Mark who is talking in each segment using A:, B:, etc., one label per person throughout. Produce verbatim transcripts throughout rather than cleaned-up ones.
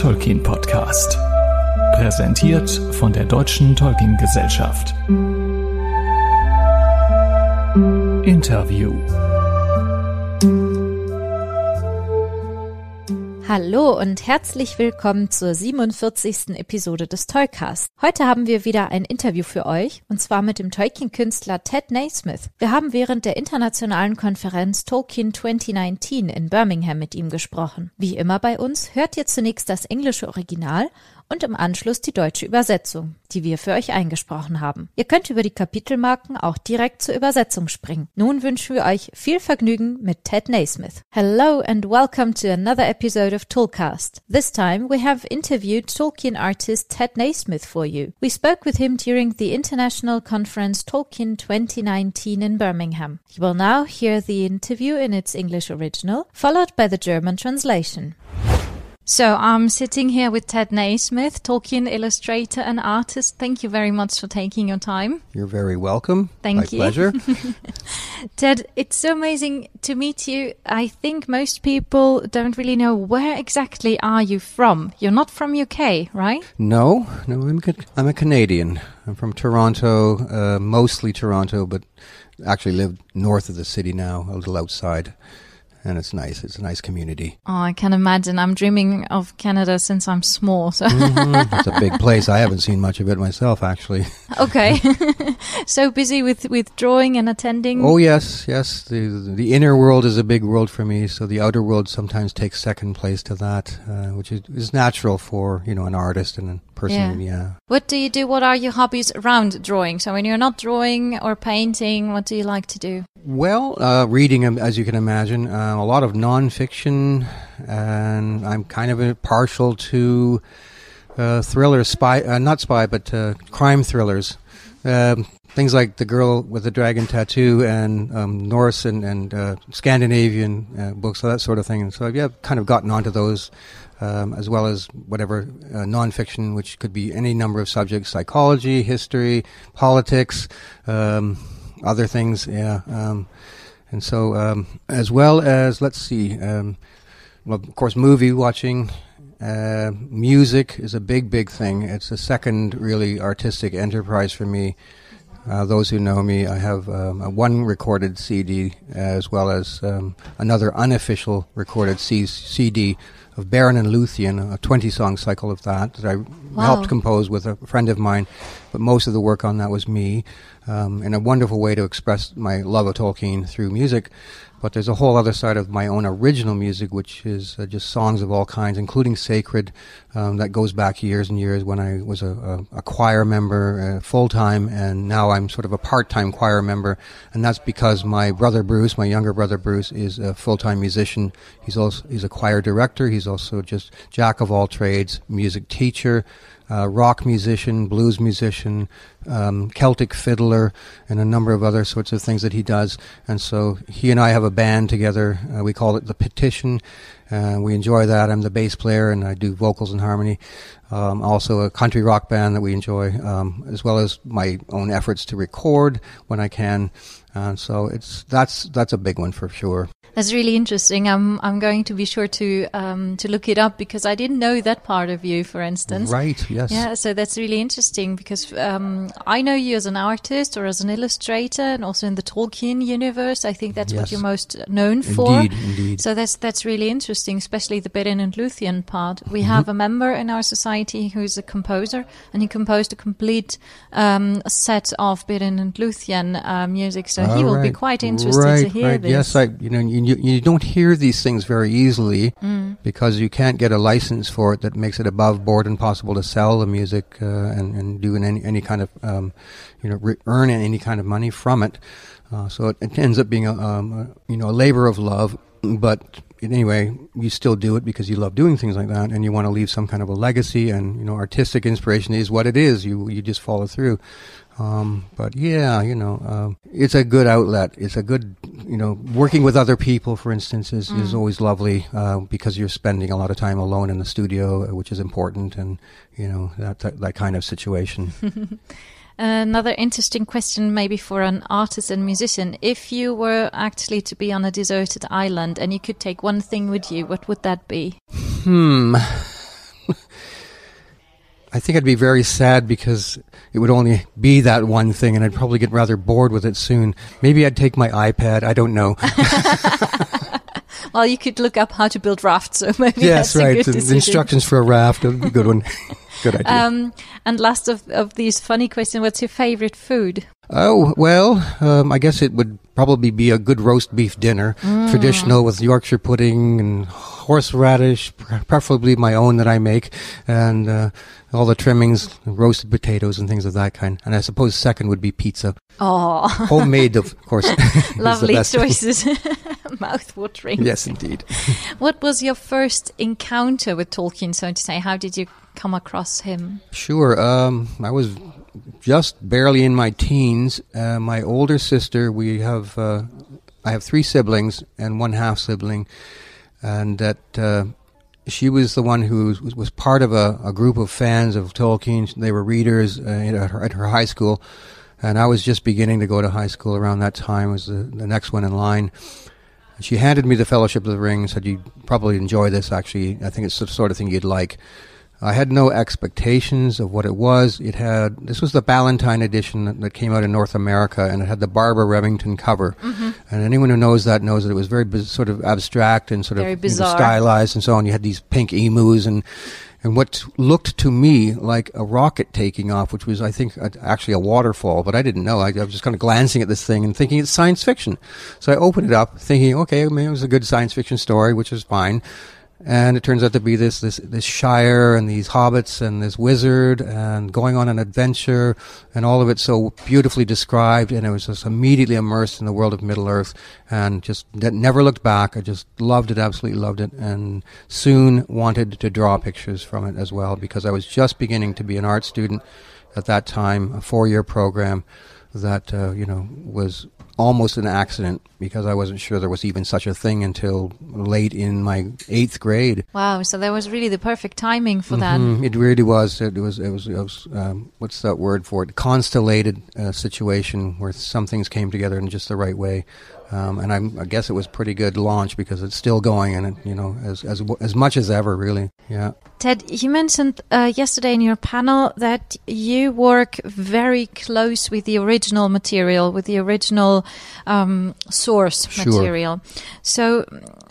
A: Tolkien Podcast. Präsentiert von der Deutschen Tolkien Gesellschaft. Interview.
B: Hallo und herzlich willkommen zur siebenundvierzigsten Episode des Tolcast. Heute haben wir wieder ein Interview für euch, und zwar mit dem Tolkien-Künstler Ted Nasmith. Wir haben während der internationalen Konferenz Tolkien zwanzig neunzehn in Birmingham mit ihm gesprochen. Wie immer bei uns hört ihr zunächst das englische Original und im Anschluss die deutsche Übersetzung, die wir für euch eingesprochen haben. Ihr könnt über die Kapitelmarken auch direkt zur Übersetzung springen. Nun wünschen wir euch viel Vergnügen mit Ted Nasmith. Hello and welcome to another episode of Tolcast. This time we have interviewed Tolkien artist Ted Nasmith for you. We spoke with him during the international conference Tolkien twenty nineteen in Birmingham. You will now hear the interview in its English original, followed by the German translation. So I'm sitting here with Ted Nasmith, Tolkien illustrator and artist. Thank you very much for taking your time.
C: You're very welcome.
B: Thank
C: My
B: you.
C: pleasure.
B: Ted, it's so amazing to meet you. I think most people don't really know where exactly are you from. You're not from U K, right?
C: No, no, I'm a, I'm a Canadian. I'm from Toronto, uh, mostly Toronto, but actually live north of the city now, a little outside. And it's nice. It's a nice community.
B: Oh, I can imagine. I'm dreaming of Canada since I'm small. So
C: mm-hmm. It's a big place. I haven't seen much of it myself, actually.
B: Okay. So busy with, with drawing and attending?
C: Oh, yes, yes. The the inner world is a big world for me, so the outer world sometimes takes second place to that, uh, which is, is natural for, you know, an artist and a person, yeah. yeah.
B: What do you do? What are your hobbies around drawing? So when you're not drawing or painting, what do you like to do?
C: Well, uh, reading, as you can imagine, uh, a lot of nonfiction, and I'm kind of a partial to uh, thrillers, spy, uh, not spy, but uh, crime thrillers. Um, things like The Girl with the Dragon Tattoo and um, Norse and, and uh, Scandinavian uh, books, so that sort of thing. And so I've yeah, kind of gotten onto those, um, as well as whatever uh, nonfiction, which could be any number of subjects: psychology, history, politics, um, other things, yeah. Um, and so, um, as well as, let's see, um, well, of course, movie watching, uh, music is a big, big thing. It's a second really artistic enterprise for me. Uh, those who know me, I have um, a one recorded C D as well as um, another unofficial recorded C- CD of Beren and Luthien, a twenty-song cycle of that that I
B: wow.
C: helped compose with a friend of mine, but most of the work on that was me, um, and a wonderful way to express my love of Tolkien through music. But there's a whole other side of my own original music, which is uh, just songs of all kinds, including sacred, um, that goes back years and years when I was a, a, a choir member, uh, full-time, and now I'm sort of a part-time choir member. And that's because my brother Bruce, my younger brother Bruce, is a full-time musician. He's also he's a choir director. He's also just jack of all trades, music teacher, Uh, rock musician, blues musician, um, Celtic fiddler, and a number of other sorts of things that he does. And so he and I have a band together. Uh, we call it The Petition. Uh, we enjoy that. I'm the bass player, and I do vocals and harmony. Um, also a country rock band that we enjoy, um, as well as my own efforts to record when I can. Uh, so it's that's that's a big one for sure.
B: That's really interesting. I'm I'm going to be sure to um to look it up because I didn't know that part of you, for instance.
C: Right. Yes.
B: Yeah. So that's really interesting because um I know you as an artist or as an illustrator, and also in the Tolkien universe. I think that's
C: yes.
B: what you're most known for.
C: Indeed. Indeed.
B: So that's that's really interesting, especially the Beren and Luthien part. We
C: Mm-hmm.
B: have a member in our society who's a composer, and he composed a complete um set of Beren and Luthien uh, music. So
C: All
B: he will
C: right.
B: be quite interested
C: right,
B: to hear
C: right.
B: this.
C: Yes, I you know you you, you don't hear these things very easily
B: Mm.
C: because you can't get a license for it that makes it above board impossible to sell the music uh, and and do any any kind of um, you know re- earn any kind of money from it. Uh, so it, it ends up being a, um, a you know a labor of love, but anyway, you still do it because you love doing things like that, and you want to leave some kind of a legacy. And you know, artistic inspiration is what it is. You you just follow through. Um, but yeah, you know, uh, it's a good outlet. It's a good, you know, working with other people, for instance, is, mm. is always lovely uh, because you're spending a lot of time alone in the studio, which is important, and you know that that, that kind of situation.
B: Another interesting question maybe for an artist and musician. If you were actually to be on a deserted island and you could take one thing with you, what would that be?
C: Hmm. I think I'd be very sad because it would only be that one thing, and I'd probably get rather bored with it soon. Maybe I'd take my iPad. I don't know.
B: Well, you could look up how to build rafts, so maybe
C: yes,
B: that's a
C: right.
B: good
C: The,
B: decision.
C: the instructions for a raft would be a good one. Good idea.
B: Um, and last of, of these funny questions, what's your favorite food?
C: Oh, well, um, I guess it would probably be a good roast beef dinner, mm. traditional with Yorkshire pudding and horseradish, preferably my own that I make, and uh, all the trimmings, roasted potatoes and things of that kind. And I suppose second would be pizza.
B: Oh.
C: Homemade, of course.
B: Lovely choices. Mouth-watering.
C: Yes, indeed.
B: What was your first encounter with Tolkien, so to say? How did you come across him?
C: Sure. Um, I was just barely in my teens. Uh, my older sister, we have, uh, I have three siblings and one half-sibling, and that uh, she was the one who was, was part of a, a group of fans of Tolkien. They were readers uh, at, her, at her high school, and I was just beginning to go to high school around that time, was the, the next one in line. She handed me the Fellowship of the Ring, said, "You'd probably enjoy this, actually. I think it's the sort of thing you'd like." I had no expectations of what it was. It had, this was the Ballantine edition that, that came out in North America, and it had the Barbara Remington cover. Mm-hmm. And anyone who knows that knows that it was very biz- sort of abstract and sort
B: very
C: of
B: bizarre.
C: You know, stylized and so on. You had these pink emus and and what looked to me like a rocket taking off, which was, I think, a, actually a waterfall, but I didn't know. I, I was just kind of glancing at this thing and thinking it's science fiction. So I opened it up thinking, okay, I mean, it was a good science fiction story, which is fine. And it turns out to be this, this, this Shire and these hobbits and this wizard and going on an adventure and all of it so beautifully described. And I was just immediately immersed in the world of Middle-earth and just never looked back. I just loved it, absolutely loved it, and soon wanted to draw pictures from it as well, because I was just beginning to be an art student at that time, a four-year program that, uh, you know, was almost an accident because I wasn't sure there was even such a thing until late in my eighth grade.
B: Wow! So that was really the perfect timing for
C: mm-hmm.
B: that.
C: It really was. It was. It was. It was um, what's that word for it? Constellated uh, situation where some things came together in just the right way. Um, and I'm, I guess it was pretty good launch because it's still going, and it, you know, as as as much as ever, really. Yeah.
B: Ted, you mentioned uh, yesterday in your panel that you work very close with the original material, with the original um, source
C: sure.
B: material. So,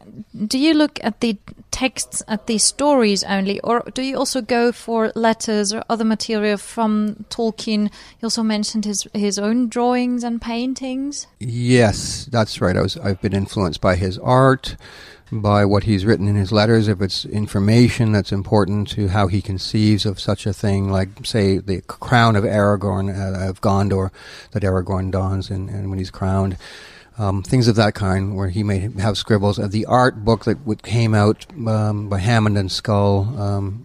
B: do you look at the texts, at the stories only, or do you also go for letters or other material from Tolkien? You also mentioned his his own drawings and paintings.
C: Yes, that's right. I was I've been influenced by his art, by what he's written in his letters, if it's information that's important to how he conceives of such a thing, like, say, the crown of Aragorn, uh, of Gondor, that Aragorn dons and, and when he's crowned. Um, things of that kind, where he may have scribbles. Uh, the art book that w- came out um, by Hammond and Skull, um,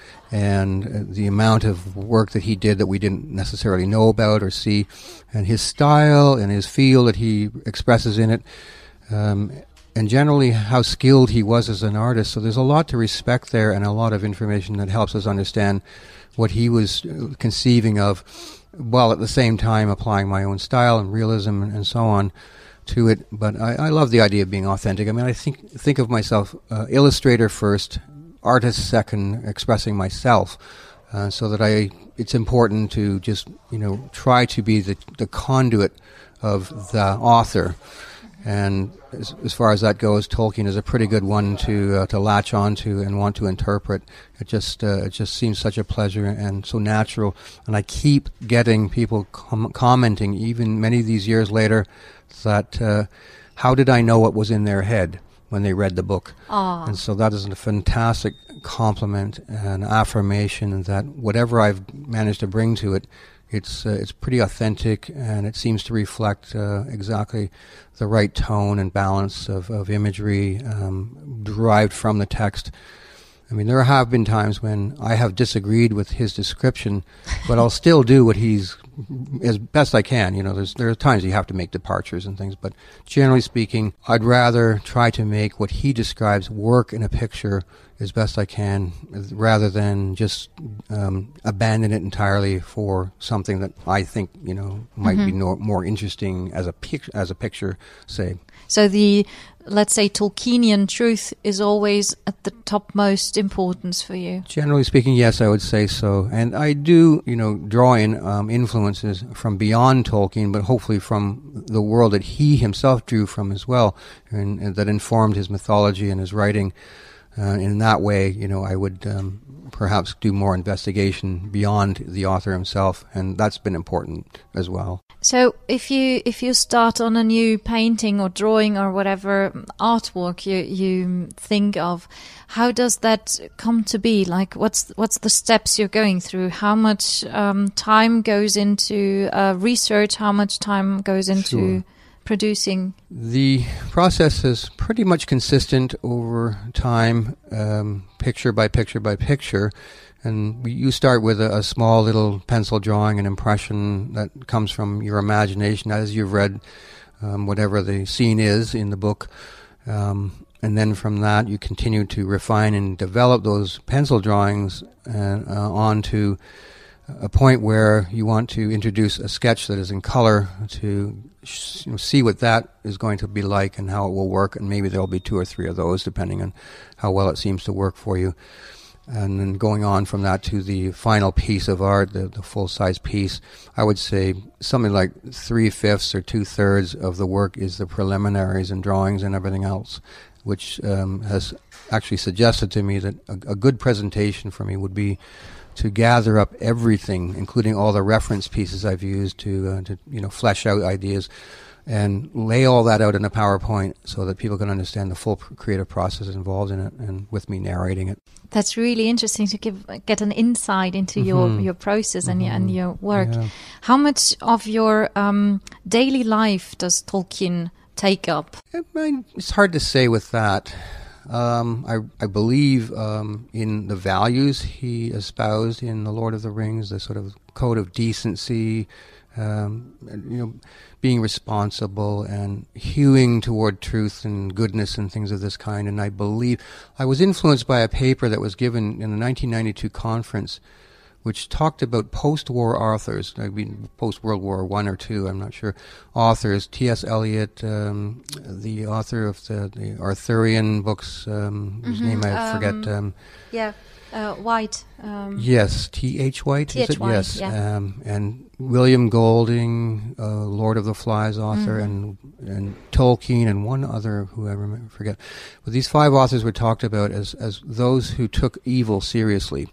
C: and uh, the amount of work that he did that we didn't necessarily know about or see, and his style and his feel that he expresses in it, um, and generally how skilled he was as an artist. So there's a lot to respect there and a lot of information that helps us understand what he was conceiving of, while at the same time applying my own style and realism and, and so on to it. But I, I love the idea of being authentic. I mean, I think think of myself uh, illustrator first, artist second, expressing myself, uh, so that I it's important to just, you know, try to be the the conduit of the author. And as, as far as that goes, Tolkien is a pretty good one to uh, to latch onto and want to interpret. It just uh, it just seems such a pleasure and so natural. And I keep getting people com- commenting, even many of these years later, that uh, how did I know what was in their head when they read the book? Aww. And so that is a fantastic compliment and affirmation that whatever I've managed to bring to it, it's uh, it's pretty authentic, and it seems to reflect uh, exactly the right tone and balance of, of imagery um, derived from the text. I mean, there have been times when I have disagreed with his description, but I'll still do what he's, as best I can. You know, there's there are times you have to make departures and things, but generally speaking, I'd rather try to make what he describes work in a picture as best I can, rather than just um, abandon it entirely for something that I think, you know, might mm-hmm. be no, more interesting as a pic- as a picture, say.
B: So the let's say, Tolkienian truth is always at the topmost importance for you?
C: Generally speaking, yes, I would say so. And I do, you know, draw in um, influences from beyond Tolkien, but hopefully from the world that he himself drew from as well, and, and that informed his mythology and his writing. Uh, in that way, you know, I would um, perhaps do more investigation beyond the author himself, and that's been important as well.
B: So if you if you start on a new painting or drawing or whatever artwork you you think of, how does that come to be? Like, what's what's the steps you're going through? How much um, time goes into uh, research? How much time goes into
C: Sure.
B: producing?
C: The process is pretty much consistent over time, um, picture by picture by picture. And we, you start with a, a small little pencil drawing, an impression that comes from your imagination as you've read um, whatever the scene is in the book. Um, and then from that, you continue to refine and develop those pencil drawings uh, uh, onto a point where you want to introduce a sketch that is in color to sh- you know, see what that is going to be like and how it will work. And maybe there'll be two or three of those, depending on how well it seems to work for you. And then going on from that to the final piece of art, the, the full-size piece, I would say something like three-fifths or two-thirds of the work is the preliminaries and drawings and everything else, which um, has actually suggested to me that a, a good presentation for me would be to gather up everything, including all the reference pieces I've used to, uh, to you know, flesh out ideas, and lay all that out in a PowerPoint so that people can understand the full creative process involved in it, and with me narrating it.
B: That's really interesting to give get an insight into
C: Mm-hmm.
B: your, your process and,
C: Mm-hmm.
B: your, and your work.
C: Yeah.
B: How much of your um, daily life does Tolkien take up?
C: I mean, it's hard to say with that. Um, I, I believe um, in the values he espoused in The Lord of the Rings, the sort of code of decency, um, you know, being responsible and hewing toward truth and goodness and things of this kind. And I believe I was influenced by a paper that was given in the nineteen ninety-two conference, which talked about post-war authors, I mean, post-World War One or Two, I'm not sure, authors. T S. Eliot, um, the author of the, the Arthurian books, um, whose
B: Mhm,
C: name I
B: um,
C: forget. Um,
B: Yeah, uh, White. Um,
C: yes, T H. White,
B: T H.
C: is it?
B: White,
C: Yes.
B: yeah.
C: Um, and William Golding, uh, Lord of the Flies author,
B: Mhm.
C: and and Tolkien, and one other who I remember, forget. But these five authors were talked about as, as those who took evil seriously.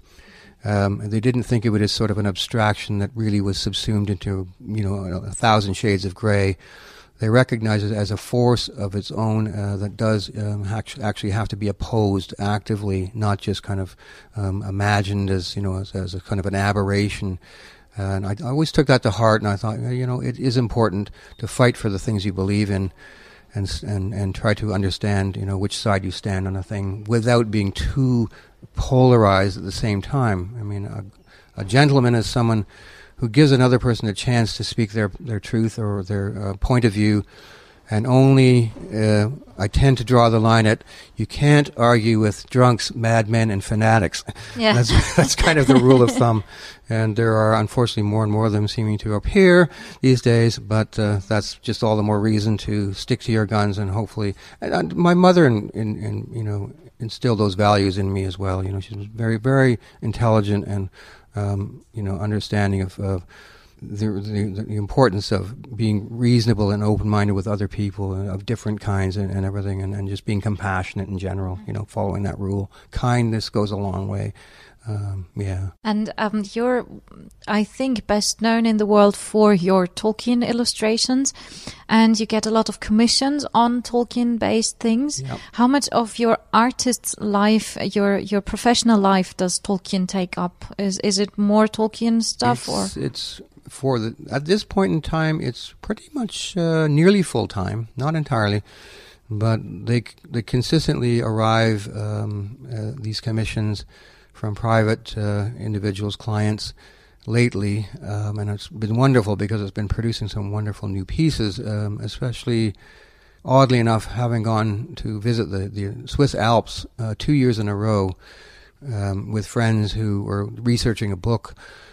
C: Um, they didn't think of it as sort of an abstraction that really was subsumed into, you know, a, a thousand shades of gray. They recognize it as a force of its own uh, that does um, act- actually have to be opposed actively, not just kind of um, imagined as, you know, as, as a kind of an aberration. Uh, and I, I always took that to heart, and I thought, you know, it is important to fight for the things you believe in, and and and try to understand, you know, which side you stand on a thing without being too polarized at the same time. I mean, a, a gentleman is someone who gives another person a chance to speak their, their truth or their uh, point of view, and only, uh, I tend to draw the line at, you can't argue with drunks, madmen, and fanatics.
B: Yeah.
C: That's, that's kind of the rule of thumb. And there are, unfortunately, more and more of them seeming to appear these days, but uh, that's just all the more reason to stick to your guns, and hopefully... And, and my mother, in, in, in, you know, instilled those values in me as well. You know, she was very, very intelligent and, um, you know, understanding of... of The, the the importance of being reasonable and open-minded with other people and of different kinds and, and everything, and, and just being compassionate in general, you know, following that rule. Kindness goes a long way. Um, yeah.
B: And um, you're, I think, best known in the world for your Tolkien illustrations, and you get a lot of commissions on Tolkien-based things.
C: Yep.
B: How much of your artist's life, your your professional life, does Tolkien take up? Is is it more Tolkien stuff,
C: It's,
B: or
C: it's for the at this point in time, it's pretty much uh, nearly full time, not entirely, but they they consistently arrive um, uh, these commissions from private uh, individuals, clients lately, um, and it's been wonderful because it's been producing some wonderful new pieces, um, especially, oddly enough, having gone to visit the, the Swiss Alps uh, two years in a row um, with friends who were researching a book,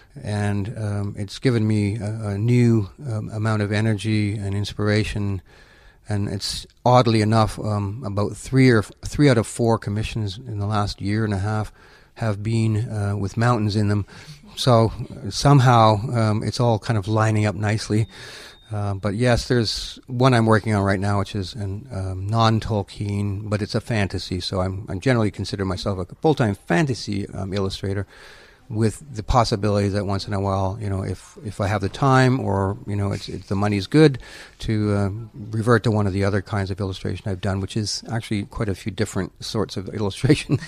C: and um, it's given me a, a new um, amount of energy and inspiration And it's oddly enough, um, about three or three out of four commissions in the last year and a half have been uh, with mountains in them. So somehow um, it's all kind of lining up nicely. Uh, but yes, there's one I'm working on right now, which is a um, non-Tolkien, but it's a fantasy. So I'm, I'm generally consider myself a full-time fantasy um, illustrator, with the possibility that once in a while, you know, if if I have the time or, you know, it's, it's the money's good, to uh, revert to one of the other kinds of illustration I've done, which is actually quite a few different sorts of illustration.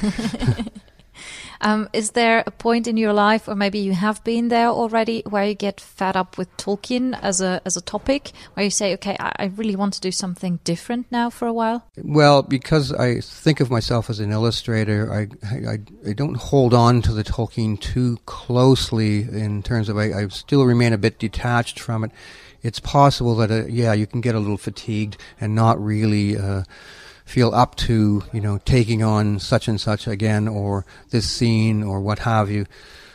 B: Um, is there a point in your life, or maybe you have been there already, where you get fed up with Tolkien as a as a topic, where you say, okay, I, I really want to do something different now for a while?
C: Well, because I think of myself as an illustrator, I I, I don't hold on to the Tolkien too closely in terms of I, I still remain a bit detached from it. It's possible that, uh, yeah, you can get a little fatigued and not really Uh, feel up to, you know, taking on such and such again, or this scene, or what have you.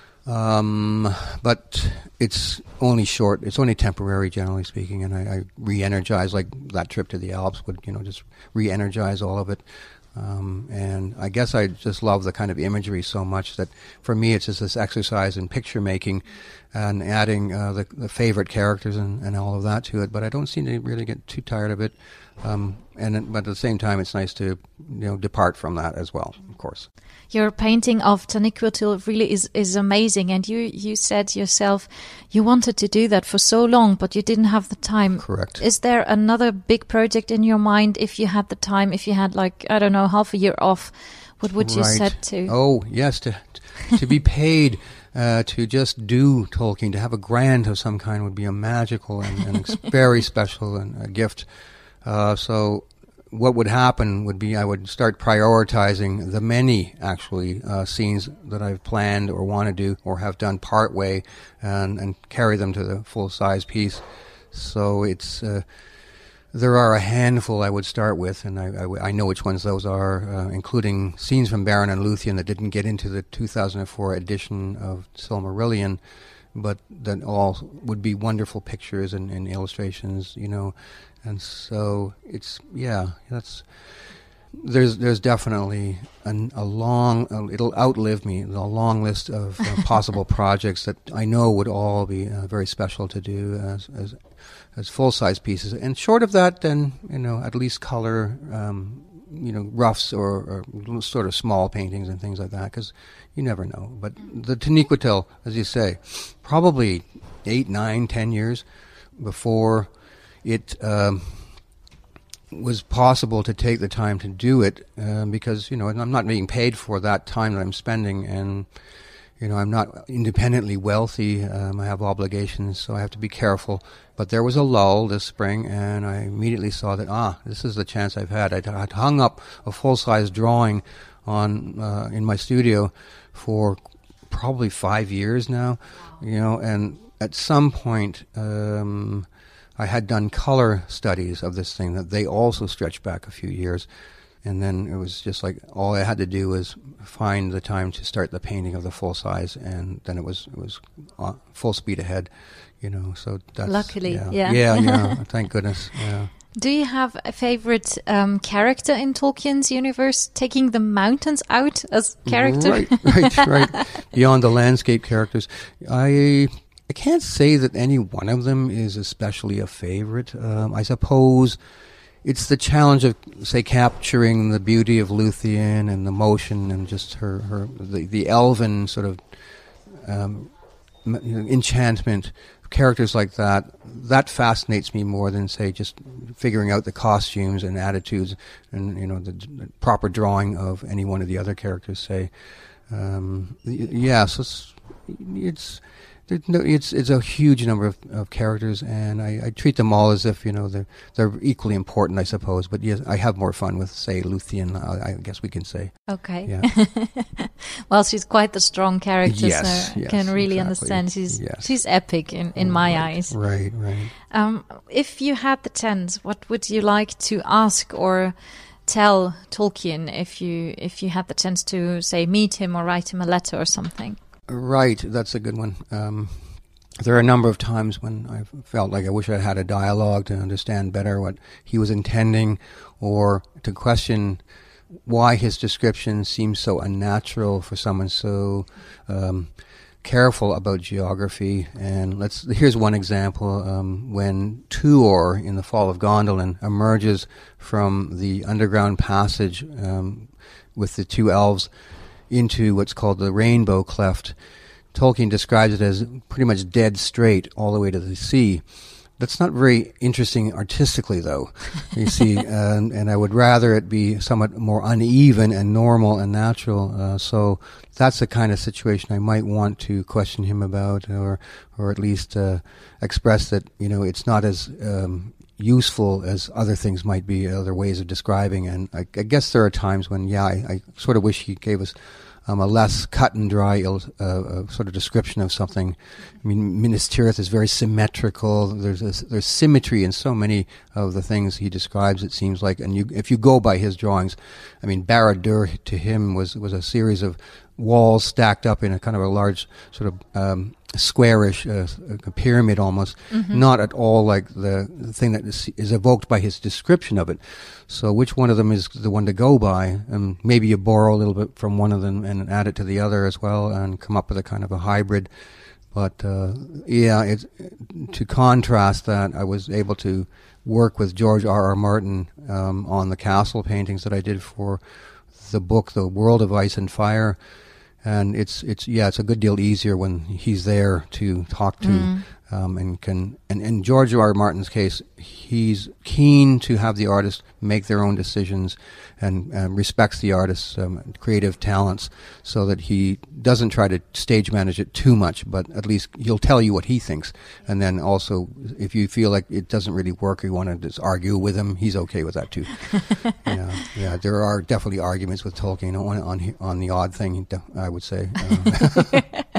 C: Um, but it's only short. It's only temporary, generally speaking, and I, I re-energize, like that trip to the Alps would, you know, just re-energize all of it. Um, and I guess I just love the kind of imagery so much that for me it's just this exercise in picture making and adding uh, the, the favorite characters and, and all of that to it. But I don't seem to really get too tired of it. Um, and it, but at the same time, it's nice to, you know, depart from that as well, of course.
B: Your painting of Taniquetil really is, is amazing, and you, you said yourself you wanted to do that for so long, but you didn't have the time.
C: Correct.
B: Is there another big project in your mind? If you had the time, if you had, like, I don't know, half a year off, what would you
C: right.
B: set to?
C: Oh, yes, to to be paid uh, to just do Tolkien, to have a grant of some kind would be a magical and, and very special and a gift. Uh, so what would happen would be I would start prioritizing the many, actually, uh, scenes that I've planned or want to do or have done part way and, and carry them to the full-size piece. So it's uh, there are a handful I would start with, and I, I, I know which ones those are, uh, including scenes from Beren and Luthien that didn't get into the two thousand four edition of Silmarillion, but that all would be wonderful pictures and, and illustrations, you know. And so it's, yeah, that's, there's there's definitely an, a long, uh, it'll outlive me, a long list of uh, possible projects that I know would all be uh, very special to do as as, as full-size pieces. And short of that, then, you know, at least color, um, you know, roughs or, or sort of small paintings and things like that, because you never know. But the Taniquetil, as you say, probably eight, nine, ten years before it um, was possible to take the time to do it, um, because, you know, I'm not being paid for that time that I'm spending, and, you know, I'm not independently wealthy. Um, I have obligations, so I have to be careful. But there was a lull this spring, and I immediately saw that, ah, this is the chance I've had. I'd, I'd hung up a full-size drawing on uh, in my studio for probably five years now, you know, and at some point um, I had done color studies of this thing that they also stretched back a few years. And then it was just like all I had to do was find the time to start the painting of the full size, and then it was it was uh, full speed ahead, you know. So that's
B: luckily,
C: yeah,
B: yeah,
C: yeah, yeah. Thank goodness. Yeah.
B: Do you have a favorite um, character in Tolkien's universe? Taking the mountains out as character,
C: right, right, right. Beyond the landscape characters, I I can't say that any one of them is especially a favorite. Um, I suppose it's the challenge of, say, capturing the beauty of Luthien and the motion and just her, her the, the elven sort of um, you know, enchantment. Characters like that, that fascinates me more than, say, just figuring out the costumes and attitudes and, you know, the, the proper drawing of any one of the other characters, say. Um, yeah, so it's... it's No, it's it's a huge number of, of characters, and I, I treat them all as if, you know, they're they're equally important, I suppose. But yes, I have more fun with, say, Luthien, I, I guess we can say.
B: Okay.
C: Yeah.
B: Well, she's quite the strong character,
C: yes,
B: so
C: yes,
B: I can really
C: exactly.
B: understand. She's
C: yes.
B: she's epic in, in my
C: right,
B: eyes.
C: Right, right.
B: Um, if you had the chance, what would you like to ask or tell Tolkien if you if you had the chance to, say, meet him or write him a letter or something?
C: Right, that's a good one. Um, there are a number of times when I felt like I wish I had a dialogue to understand better what he was intending, or to question why his description seems so unnatural for someone so um, careful about geography. And let's here's one example. Um, when Tuor in the Fall of Gondolin emerges from the underground passage um, with the two elves into what's called the Rainbow Cleft, Tolkien describes it as pretty much dead straight all the way to the sea. That's not very interesting artistically, though, you see, and, and I would rather it be somewhat more uneven and normal and natural. Uh, so that's the kind of situation I might want to question him about, or or at least uh, express that, you know, it's not as um, useful as other things might be, other ways of describing. And I, I guess there are times when, yeah, I, I sort of wish he gave us Um, a less cut and dry uh, uh, sort of description of something. I mean, Minas Tirith is very symmetrical. There's a, there's symmetry in so many of the things he describes, it seems like. And you, if you go by his drawings, I mean, Barad-dûr to him was was a series of walls stacked up in a kind of a large sort of um, squarish uh, a pyramid almost, mm-hmm. not at all like the, the thing that is, is evoked by his description of it. So which one of them is the one to go by? And maybe you borrow a little bit from one of them and add it to the other as well and come up with a kind of a hybrid. But uh, yeah, it's, to contrast that, I was able to work with George R. R. Martin um, on the castle paintings that I did for the book, The World of Ice and Fire. And it's it's yeah it's a good deal easier when he's there to talk to, mm. um, and can and in George R. R. Martin's case, he's keen to have the artist make their own decisions, and um, respects the artist's um, creative talents, so that he doesn't try to stage manage it too much, but at least he'll tell you what he thinks. And then also, if you feel like it doesn't really work, or you want to just argue with him, he's okay with that too. yeah, yeah, there are definitely arguments with Tolkien on on, on the odd thing, I would say. Uh,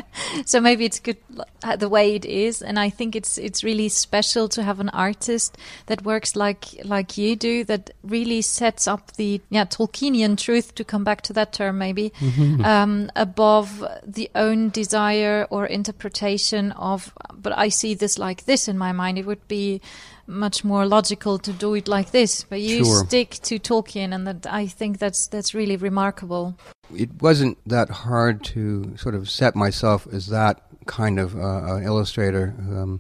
B: So maybe it's good the way it is, and I think it's it's really special to have an artist that works like like you do, that really sets up the yeah Tolkienian truth, to come back to that term maybe, mm-hmm. um, above the own desire or interpretation of. But I see this like this in my mind. It would be much more logical to do it like this, but you
C: sure.
B: stick to Tolkien, and that I think that's that's really remarkable.
C: It wasn't that hard to sort of set myself as that kind of uh, an illustrator. Um,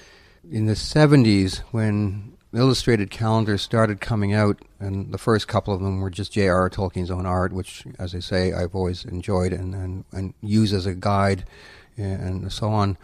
C: in the seventies, when illustrated calendars started coming out, and the first couple of them were just J R R. Tolkien's own art, which, as I say, I've always enjoyed and, and, and use as a guide and so on.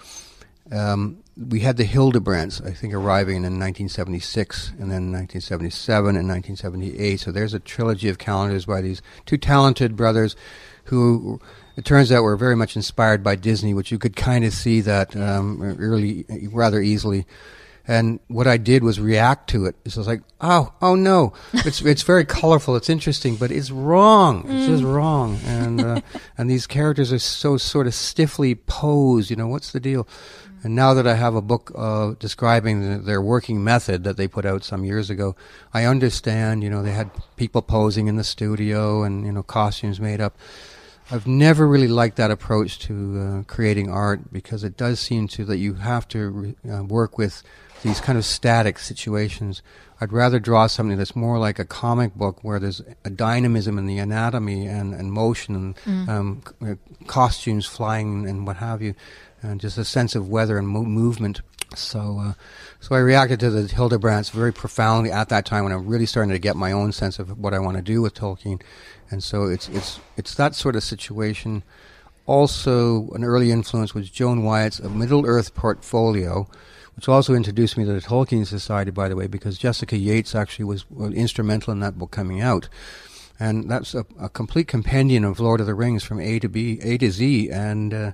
C: Um, we had the Hildebrands, I think, arriving in nineteen seventy-six, and then nineteen seventy-seven and nineteen seventy-eight. So there's a trilogy of calendars by these two talented brothers who, it turns out, were very much inspired by Disney, which you could kind of see that um, early, rather easily. And what I did was react to it. So I was like, oh, oh no, it's it's very colorful, it's interesting, but it's wrong. It's mm. just wrong. And uh, and these characters are so sort of stiffly posed. You know, what's the deal? And now that I have a book uh, describing the, their working method that they put out some years ago, I understand, you know, they had people posing in the studio and, you know, costumes made up. I've never really liked that approach to uh, creating art, because it does seem to that you have to re- uh, work with these kind of static situations. I'd rather draw something that's more like a comic book, where there's a dynamism in the anatomy and, and motion and mm. um, c- costumes flying and what have you, and just a sense of weather and mo- movement. So uh, so I reacted to the Hildebrands very profoundly at that time, when I'm really starting to get my own sense of what I want to do with Tolkien. And so it's it's it's that sort of situation. Also, an early influence was Joan Wyatt's A Middle-earth Portfolio, which also introduced me to the Tolkien Society, by the way, because Jessica Yates actually was instrumental in that book coming out. And that's a, a complete compendium of Lord of the Rings from A to B, A to Z, and uh,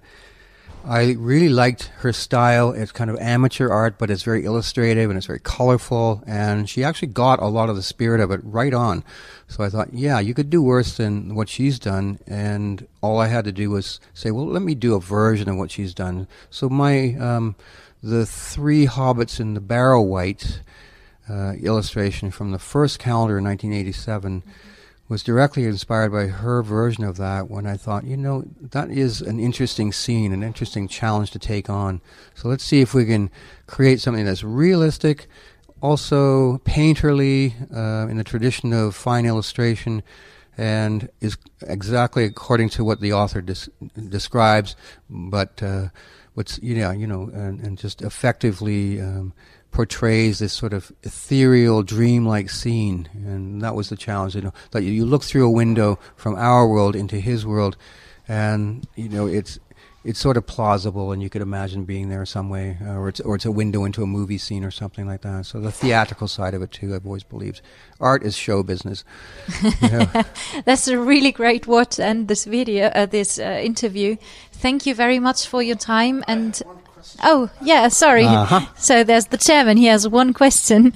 C: I really liked her style. It's kind of amateur art, but it's very illustrative and it's very colorful, and she actually got a lot of the spirit of it right on. So I thought, yeah, you could do worse than what she's done, and all I had to do was say, well, let me do a version of what she's done. So my um, the three hobbits in the Barrow White uh, illustration from the first calendar in nineteen eighty-seven was directly inspired by her version of that when I thought, you know, that is an interesting scene, an interesting challenge to take on. So let's see if we can create something that's realistic, also painterly, uh, in the tradition of fine illustration, and is exactly according to what the author des- describes, but uh, what's, you know, you know, and, and just effectively um, portrays this sort of ethereal, dreamlike scene. And that was the challenge, you know, that you, you look through a window from our world into his world, and, you know, it's it's sort of plausible, and you could imagine being there some way, uh, or it's or it's a window into a movie scene or something like that. So the theatrical side of it too, I've always believed. Art is show business. You know.
B: That's a really great word to end this video, uh, this uh, interview. Thank you very much for your time. And oh yeah, sorry.
C: Uh-huh.
B: So there's the chairman. He has one question.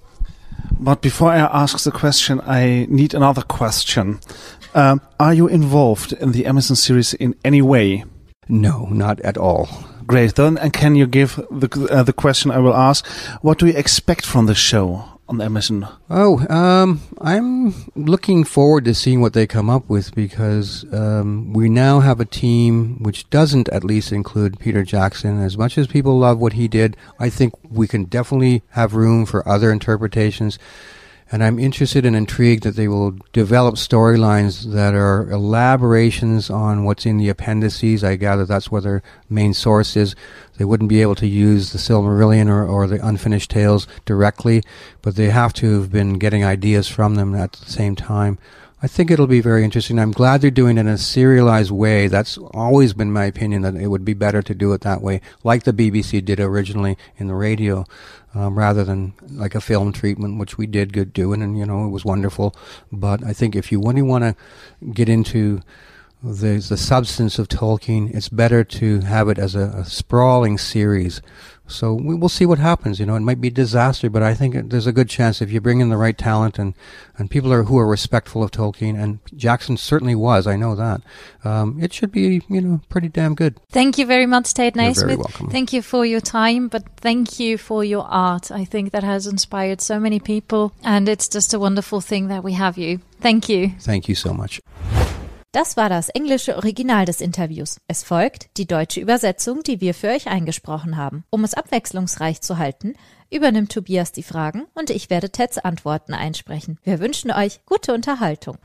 D: But before I ask the question, I need another question. Um, are you involved in the Amazon series in any way?
C: No, not at all.
D: Great. Then, and can you give the uh, the question I will ask? What do you expect from the show on Amazon?
C: Oh, um, I'm looking forward to seeing what they come up with, because um, we now have a team which doesn't at least include Peter Jackson. As much as people love what he did, I think we can definitely have room for other interpretations. And I'm interested and intrigued that they will develop storylines that are elaborations on what's in the appendices. I gather that's where their main source is. They wouldn't be able to use the Silmarillion or, or the Unfinished Tales directly, but they have to have been getting ideas from them at the same time. I think it'll be very interesting. I'm glad they're doing it in a serialized way. That's always been my opinion, that it would be better to do it that way, like the B B C did originally in the radio, um, rather than like a film treatment, which we did good doing, and, you know, it was wonderful. But I think if you really want to get into the, the substance of Tolkien, it's better to have it as a, a sprawling series. So we will see what happens. You know, it might be a disaster, but I think it, there's a good chance if you bring in the right talent and, and people are who are respectful of Tolkien, and Jackson certainly was, I know that, um, it should be, you know, pretty damn good.
B: Thank you very much, Tate Naismith.
C: You're very welcome.
B: Thank you for your time, but thank you for your art. I think that has inspired so many people, and it's just a wonderful thing that we have you. Thank you.
C: Thank you so much.
B: Das war das englische Original des Interviews. Es folgt die deutsche Übersetzung, die wir für euch eingesprochen haben. Um es abwechslungsreich zu halten, übernimmt Tobias die Fragen und ich werde Teds Antworten einsprechen. Wir wünschen euch gute Unterhaltung.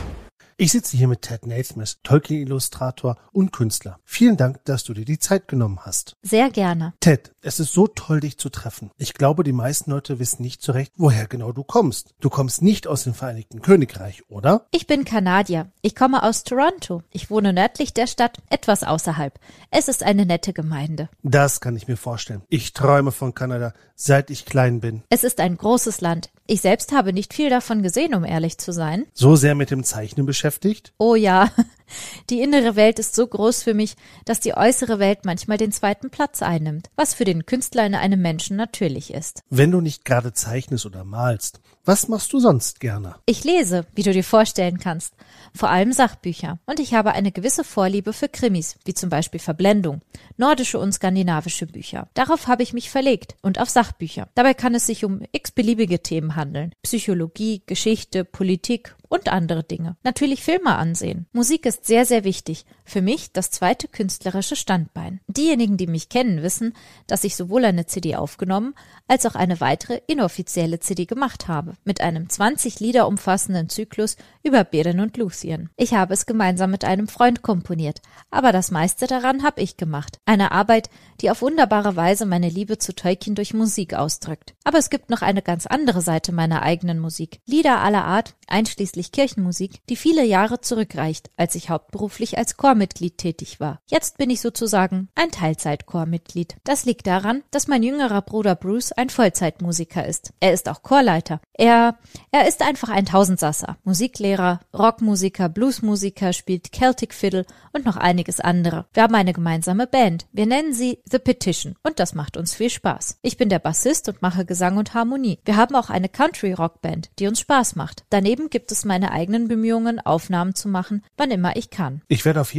E: Ich sitze hier mit Ted Naismith, Tolkien-Illustrator und Künstler. Vielen Dank, dass du dir die Zeit genommen hast.
B: Sehr gerne.
E: Ted, es ist so toll, dich zu treffen. Ich glaube, die meisten Leute wissen nicht so recht, woher genau du kommst. Du kommst nicht aus dem Vereinigten Königreich, oder?
B: Ich bin Kanadier. Ich komme aus Toronto. Ich wohne nördlich der Stadt, etwas außerhalb. Es ist eine nette Gemeinde.
E: Das kann ich mir vorstellen. Ich träume von Kanada, seit ich klein bin.
B: Es ist ein großes Land. Ich selbst habe nicht viel davon gesehen, um ehrlich zu sein.
E: So sehr mit dem Zeichnen beschäftigt?
B: Oh ja, die innere Welt ist so groß für mich, dass die äußere Welt manchmal den zweiten Platz einnimmt, was für den Künstler in einem Menschen natürlich ist.
E: Wenn du nicht gerade zeichnest oder malst, was machst du sonst gerne?
B: Ich lese, wie du dir vorstellen kannst, vor allem Sachbücher. Und ich habe eine gewisse Vorliebe für Krimis, wie zum Beispiel Verblendung, nordische und skandinavische Bücher. Darauf habe ich mich verlegt und auf Sachbücher. Dabei kann es sich um x-beliebige Themen handeln. Psychologie, Geschichte, Politik und andere Dinge. Natürlich Filme ansehen. Musik ist sehr, sehr wichtig. Für mich das zweite künstlerische Standbein. Diejenigen, die mich kennen, wissen, dass ich sowohl eine C D aufgenommen, als auch eine weitere inoffizielle C D gemacht habe. Mit einem zwanzig Lieder umfassenden Zyklus über Beren und Luthien. Ich habe es gemeinsam mit einem Freund komponiert, aber das meiste daran habe ich gemacht. Eine Arbeit, die auf wunderbare Weise meine Liebe zu Tolkien durch Musik ausdrückt. Aber es gibt noch eine ganz andere Seite meiner eigenen Musik. Lieder aller Art, einschließlich Kirchenmusik, die viele Jahre zurückreicht, als ich hauptberuflich als Chormitglied tätig war. Jetzt bin ich sozusagen ein Teilzeit-Chormitglied. Das liegt daran, dass mein jüngerer Bruder Bruce ein Vollzeitmusiker ist. Er ist auch Chorleiter. Er, er ist einfach ein Tausendsasser. Musiklehrer, Rockmusiker, Bluesmusiker, spielt Celtic Fiddle und noch einiges andere. Wir haben eine gemeinsame Band. Wir nennen sie The Petition und das macht uns viel Spaß. Ich bin der Bassist und mache Gesang und Harmonie. Wir haben auch eine Country-Rock-Band, die uns Spaß macht. Daneben gibt es meine eigenen Bemühungen, Aufnahmen zu machen, wann immer ich kann.
E: Ich werde auf jeden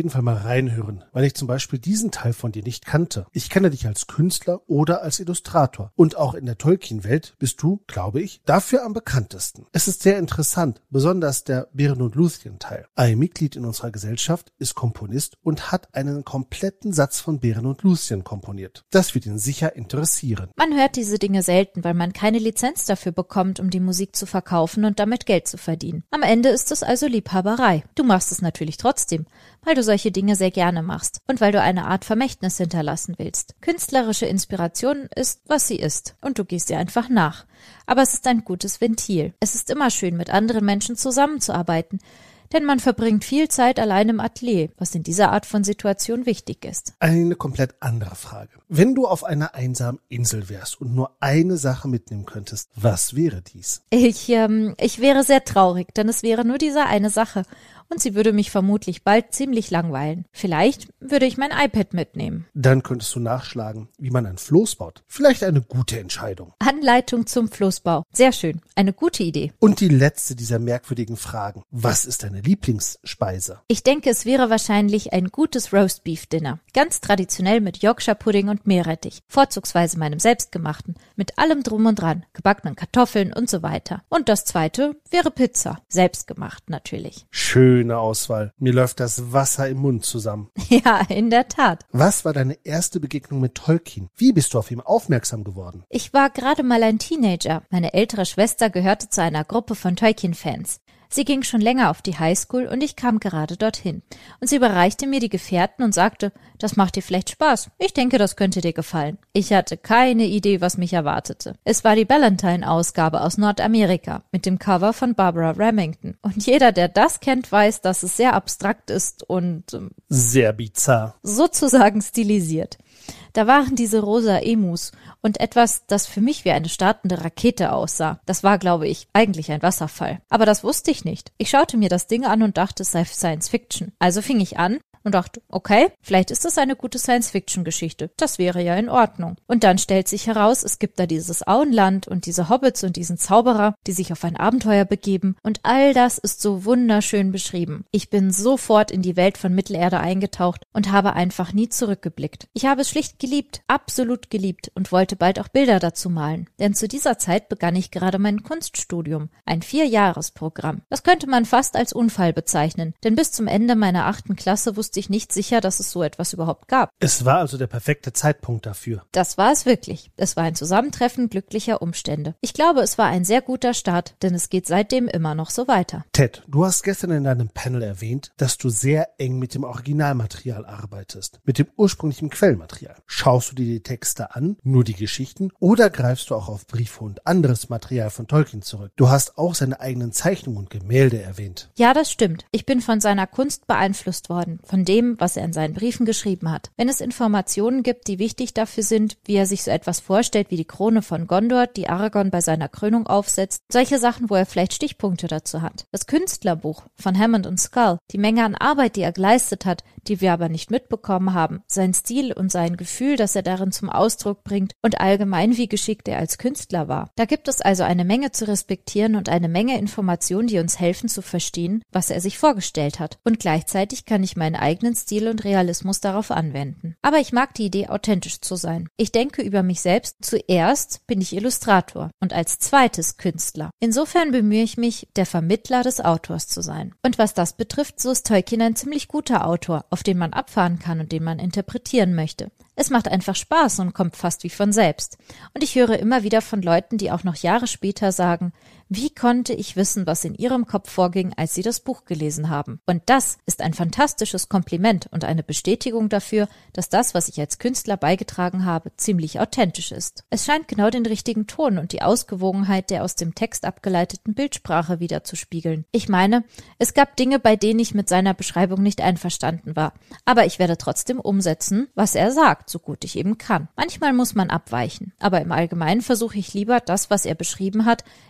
E: jeden Fall mal reinhören, weil ich zum Beispiel diesen Teil von dir nicht kannte. Ich kenne dich als Künstler oder als Illustrator. Und auch in der Tolkien-Welt bist du, glaube ich, dafür am bekanntesten. Es ist sehr interessant, besonders der Beren und Luthien-Teil. Ein Mitglied in unserer Gesellschaft ist Komponist und hat einen kompletten Satz von Beren und Luthien komponiert. Das wird ihn sicher interessieren.
B: Man hört diese Dinge selten, weil man keine Lizenz dafür bekommt, um die Musik zu verkaufen und damit Geld zu verdienen. Am Ende ist es also Liebhaberei. Du machst es natürlich trotzdem, weil du solche Dinge sehr gerne machst und weil du eine Art Vermächtnis hinterlassen willst. Künstlerische Inspiration ist, was sie ist, und du gehst ihr einfach nach. Aber es ist ein gutes Ventil. Es ist immer schön, mit anderen Menschen zusammenzuarbeiten, denn man verbringt viel Zeit allein im Atelier, was in dieser Art von Situation wichtig ist.
E: Eine komplett andere Frage. Wenn du auf einer einsamen Insel wärst und nur eine Sache mitnehmen könntest, was wäre dies?
B: Ich, ähm, ich wäre sehr traurig, denn es wäre nur diese eine Sache. Und sie würde mich vermutlich bald ziemlich langweilen. Vielleicht würde ich mein iPad mitnehmen.
E: Dann könntest du nachschlagen, wie man ein Floß baut. Vielleicht eine gute Entscheidung.
B: Anleitung zum Floßbau. Sehr schön. Eine gute Idee.
E: Und die letzte dieser merkwürdigen Fragen. Was ist deine Lieblingsspeise?
B: Ich denke, es wäre wahrscheinlich ein gutes Roast-Beef-Dinner. Ganz traditionell mit Yorkshire-Pudding und Meerrettich. Vorzugsweise meinem selbstgemachten. Mit allem drum und dran. Gebackenen Kartoffeln und so weiter. Und das zweite wäre Pizza. Selbstgemacht natürlich.
E: Schön. Schöne Auswahl. Mir läuft das Wasser im Mund zusammen.
B: Ja, in der Tat.
E: Was war deine erste Begegnung mit Tolkien? Wie bist du auf ihn aufmerksam geworden?
B: Ich war gerade mal ein Teenager. Meine ältere Schwester gehörte zu einer Gruppe von Tolkien-Fans. Sie ging schon länger auf die Highschool und ich kam gerade dorthin. Und sie überreichte mir die Gefährten und sagte, das macht dir vielleicht Spaß. Ich denke, das könnte dir gefallen. Ich hatte keine Idee, was mich erwartete. Es war die Ballantine-Ausgabe aus Nordamerika mit dem Cover von Barbara Remington. Und jeder, der das kennt, weiß, dass es sehr abstrakt ist und ähm,
E: sehr bizarr.
B: Sozusagen stilisiert. Da waren diese rosa Emus und etwas, das für mich wie eine startende Rakete aussah. Das war, glaube ich, eigentlich ein Wasserfall. Aber das wusste ich nicht. Ich schaute mir das Ding an und dachte, es sei Science Fiction. Also fing ich an und dachte, okay, vielleicht ist das eine gute Science-Fiction-Geschichte. Das wäre ja in Ordnung. Und dann stellt sich heraus, es gibt da dieses Auenland und diese Hobbits und diesen Zauberer, die sich auf ein Abenteuer begeben. Und all das ist so wunderschön beschrieben. Ich bin sofort in die Welt von Mittelerde eingetaucht und habe einfach nie zurückgeblickt. Ich habe es schlicht geliebt, absolut geliebt und wollte bald auch Bilder dazu malen. Denn zu dieser Zeit begann ich gerade mein Kunststudium, ein Vierjahresprogramm. Das könnte man fast als Unfall bezeichnen, denn bis zum Ende meiner achten Klasse wusste ich nicht sicher, dass es so etwas überhaupt gab.
E: Es war also der perfekte Zeitpunkt dafür.
B: Das war es wirklich. Es war ein Zusammentreffen glücklicher Umstände. Ich glaube, es war ein sehr guter Start, denn es geht seitdem immer noch so weiter.
E: Ted, du hast gestern in deinem Panel erwähnt, dass du sehr eng mit dem Originalmaterial arbeitest, mit dem ursprünglichen Quellenmaterial. Schaust du dir die Texte an, nur die Geschichten, oder greifst du auch auf Briefe und anderes Material von Tolkien zurück? Du hast auch seine eigenen Zeichnungen und Gemälde erwähnt.
B: Ja, das stimmt. Ich bin von seiner Kunst beeinflusst worden, von dem, was er in seinen Briefen geschrieben hat. Wenn es Informationen gibt, die wichtig dafür sind, wie er sich so etwas vorstellt wie die Krone von Gondor, die Aragorn bei seiner Krönung aufsetzt, solche Sachen, wo er vielleicht Stichpunkte dazu hat. Das Künstlerbuch von Hammond und Skull, die Menge an Arbeit, die er geleistet hat, die wir aber nicht mitbekommen haben, sein Stil und sein Gefühl, das er darin zum Ausdruck bringt und allgemein, wie geschickt er als Künstler war. Da gibt es also eine Menge zu respektieren und eine Menge Informationen, die uns helfen zu verstehen, was er sich vorgestellt hat. Und gleichzeitig kann ich meinen eigenen Stil und Realismus darauf anwenden. Aber ich mag die Idee, authentisch zu sein. Ich denke über mich selbst, zuerst bin ich Illustrator und als zweites Künstler. Insofern bemühe ich mich, der Vermittler des Autors zu sein. Und was das betrifft, so ist Tolkien ein ziemlich guter Autor, auf den man abfahren kann und den man interpretieren möchte. Es macht einfach Spaß und kommt fast wie von selbst. Und ich höre immer wieder von Leuten, die auch noch Jahre später sagen, wie konnte ich wissen, was in ihrem Kopf vorging, als sie das Buch gelesen haben? Und das ist ein fantastisches Kompliment und eine Bestätigung dafür, dass das, was ich als Künstler beigetragen habe, ziemlich authentisch ist. Es scheint genau den richtigen Ton und die Ausgewogenheit der aus dem Text abgeleiteten Bildsprache widerzuspiegeln. Ich meine, es gab Dinge, bei denen ich mit seiner Beschreibung nicht einverstanden war, aber ich werde trotzdem umsetzen, was er sagt, so gut ich eben kann. Manchmal muss man abweichen, aber im Allgemeinen versuche ich lieber, das, was er beschrieben hat, in einem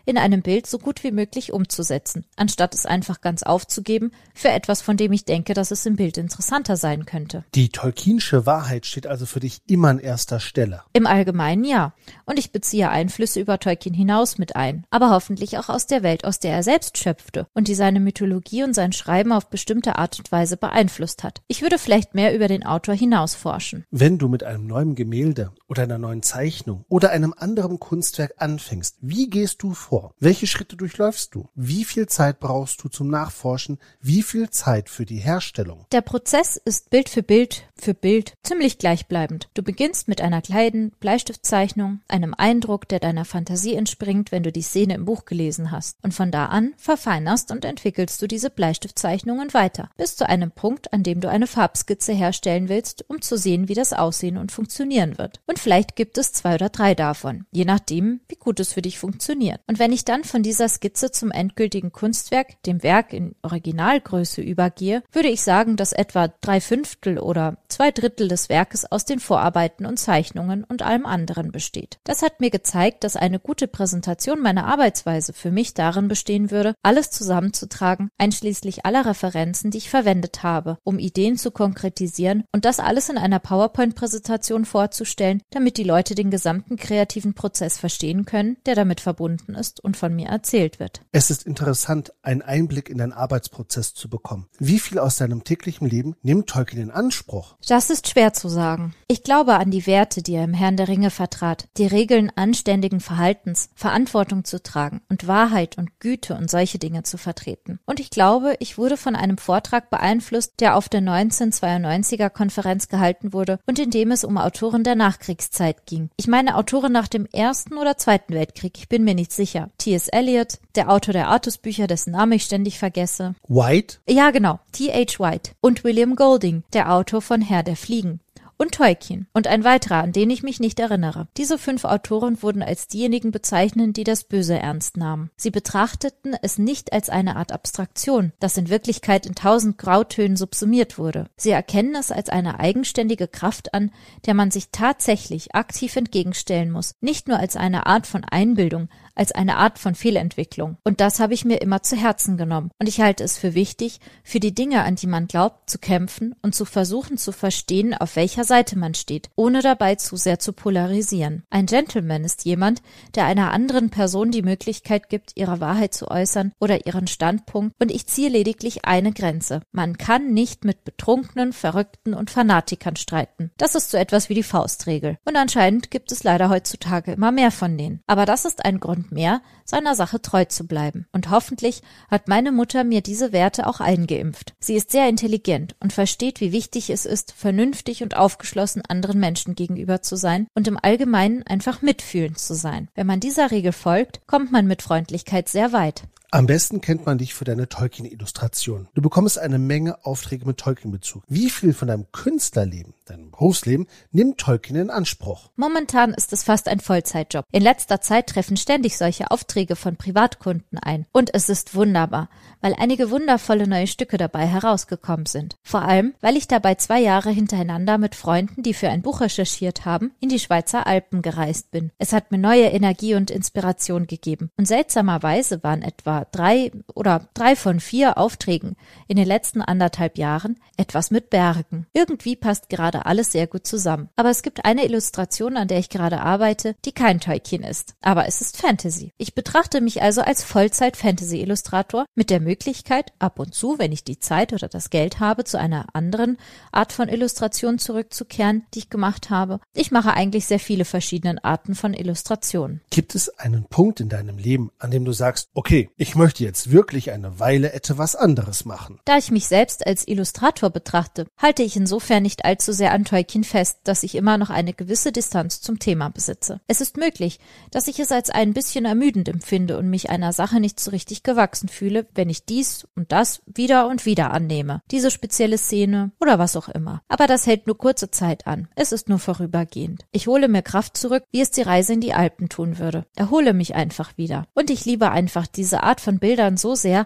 B: Bild so gut wie möglich umzusetzen, anstatt es einfach ganz aufzugeben für etwas, von dem ich denke, dass es im Bild interessanter sein könnte.
E: Die Tolkienische Wahrheit steht also für dich immer an erster Stelle.
B: Im Allgemeinen ja. Und ich beziehe Einflüsse über Tolkien hinaus mit ein, aber hoffentlich auch aus der Welt, aus der er selbst schöpfte und die seine Mythologie und sein Schreiben auf bestimmte Art und Weise beeinflusst hat. Ich würde vielleicht mehr über den Autor hinaus forschen.
E: Wenn du mit einem neuen Gemälde oder einer neuen Zeichnung oder einem anderen Kunstwerk anfängst, wie gehst du vor? Welche Schritte durchläufst du? Wie viel Zeit brauchst du zum Nachforschen? Wie viel Zeit für die Herstellung?
B: Der Prozess ist Bild für Bild für Bild ziemlich gleichbleibend. Du beginnst mit einer kleinen Bleistiftzeichnung, einem Eindruck, der deiner Fantasie entspringt, wenn du die Szene im Buch gelesen hast. Und von da an verfeinerst und entwickelst du diese Bleistiftzeichnungen weiter, bis zu einem Punkt, an dem du eine Farbskizze herstellen willst, um zu sehen, wie das aussehen und funktionieren wird. Und vielleicht gibt es zwei oder drei davon, je nachdem, wie gut es für dich funktioniert. Und wenn ich dann von dieser Skizze zum endgültigen Kunstwerk, dem Werk in Originalgröße übergehe, würde ich sagen, dass etwa drei Fünftel oder zwei Drittel des Werkes aus den Vorarbeiten und Zeichnungen und allem anderen besteht. Das hat mir gezeigt, dass eine gute Präsentation meiner Arbeitsweise für mich darin bestehen würde, alles zusammenzutragen, einschließlich aller Referenzen, die ich verwendet habe, um Ideen zu konkretisieren und das alles in einer PowerPoint-Präsentation vorzustellen, damit die Leute den gesamten kreativen Prozess verstehen können, der damit verbunden ist und von mir erzählt wird.
E: Es ist interessant, einen Einblick in deinen Arbeitsprozess zu bekommen. Wie viel aus deinem täglichen Leben nimmt Tolkien in Anspruch?
B: Das ist schwer zu sagen. Ich glaube an die Werte, die er im Herrn der Ringe vertrat, die Regeln anständigen Verhaltens, Verantwortung zu tragen und Wahrheit und Güte und solche Dinge zu vertreten. Und ich glaube, ich wurde von einem Vortrag beeinflusst, der auf der neunzehnhundertzweiundneunziger Konferenz gehalten wurde und in dem es um Autoren der Nachkriegszeit ging. Ich meine Autoren nach dem Ersten oder Zweiten Weltkrieg, ich bin mir nicht sicher. T S Eliot, der Autor der Artus-Bücher, dessen Namen ich ständig vergesse.
E: White?
B: Ja, genau, T H White. Und William Golding, der Autor von Herr der Fliegen. Und Tolkien und ein weiterer, an den ich mich nicht erinnere. Diese fünf Autoren wurden als diejenigen bezeichnet, die das Böse ernst nahmen. Sie betrachteten es nicht als eine Art Abstraktion, das in Wirklichkeit in tausend Grautönen subsumiert wurde. Sie erkennen es als eine eigenständige Kraft an, der man sich tatsächlich aktiv entgegenstellen muss, nicht nur als eine Art von Einbildung, als eine Art von Fehlentwicklung. Und das habe ich mir immer zu Herzen genommen. Und ich halte es für wichtig, für die Dinge, an die man glaubt, zu kämpfen und zu versuchen zu verstehen, auf welcher Seite man steht, ohne dabei zu sehr zu polarisieren. Ein Gentleman ist jemand, der einer anderen Person die Möglichkeit gibt, ihre Wahrheit zu äußern oder ihren Standpunkt, und ich ziehe lediglich eine Grenze. Man kann nicht mit Betrunkenen, Verrückten und Fanatikern streiten. Das ist so etwas wie die Faustregel. Und anscheinend gibt es leider heutzutage immer mehr von denen. Aber das ist ein Grund mehr, seiner Sache treu zu bleiben. Und hoffentlich hat meine Mutter mir diese Werte auch eingeimpft. Sie ist sehr intelligent und versteht, wie wichtig es ist, vernünftig und aufgeschlossen anderen Menschen gegenüber zu sein und im Allgemeinen einfach mitfühlend zu sein. Wenn man dieser Regel folgt, kommt man mit Freundlichkeit sehr weit.
E: Am besten kennt man dich für deine Tolkien-Illustrationen. Du bekommst eine Menge Aufträge mit Tolkien-Bezug. Wie viel von deinem Künstlerleben, deinem Berufsleben, nimmt Tolkien in Anspruch?
B: Momentan ist es fast ein Vollzeitjob. In letzter Zeit treffen ständig solche Aufträge von Privatkunden ein. Und es ist wunderbar, weil einige wundervolle neue Stücke dabei herausgekommen sind. Vor allem, weil ich dabei zwei Jahre hintereinander mit Freunden, die für ein Buch recherchiert haben, in die Schweizer Alpen gereist bin. Es hat mir neue Energie und Inspiration gegeben. Und seltsamerweise waren etwa drei oder drei von vier Aufträgen in den letzten anderthalb Jahren etwas mit Bergen. Irgendwie passt gerade alles sehr gut zusammen. Aber es gibt eine Illustration, an der ich gerade arbeite, die kein Tolkien ist. Aber es ist Fantasy. Ich betrachte mich also als Vollzeit-Fantasy-Illustrator mit der Möglichkeit, ab und zu, wenn ich die Zeit oder das Geld habe, zu einer anderen Art von Illustration zurückzukehren, die ich gemacht habe. Ich mache eigentlich sehr viele verschiedene Arten von Illustrationen.
E: Gibt es einen Punkt in deinem Leben, an dem du sagst, okay, ich möchte jetzt wirklich eine Weile etwas anderes machen?
B: Da ich mich selbst als Illustrator betrachte, halte ich insofern nicht allzu sehr an Tolkien fest, dass ich immer noch eine gewisse Distanz zum Thema besitze. Es ist möglich, dass ich es als ein bisschen ermüdend empfinde und mich einer Sache nicht so richtig gewachsen fühle, wenn ich dies und das wieder und wieder annehme. Diese spezielle Szene oder was auch immer. Aber das hält nur kurze Zeit an. Es ist nur vorübergehend. Ich hole mir Kraft zurück, wie es die Reise in die Alpen tun würde. Erhole mich einfach wieder. Und ich liebe einfach diese Art von Bildern so sehr,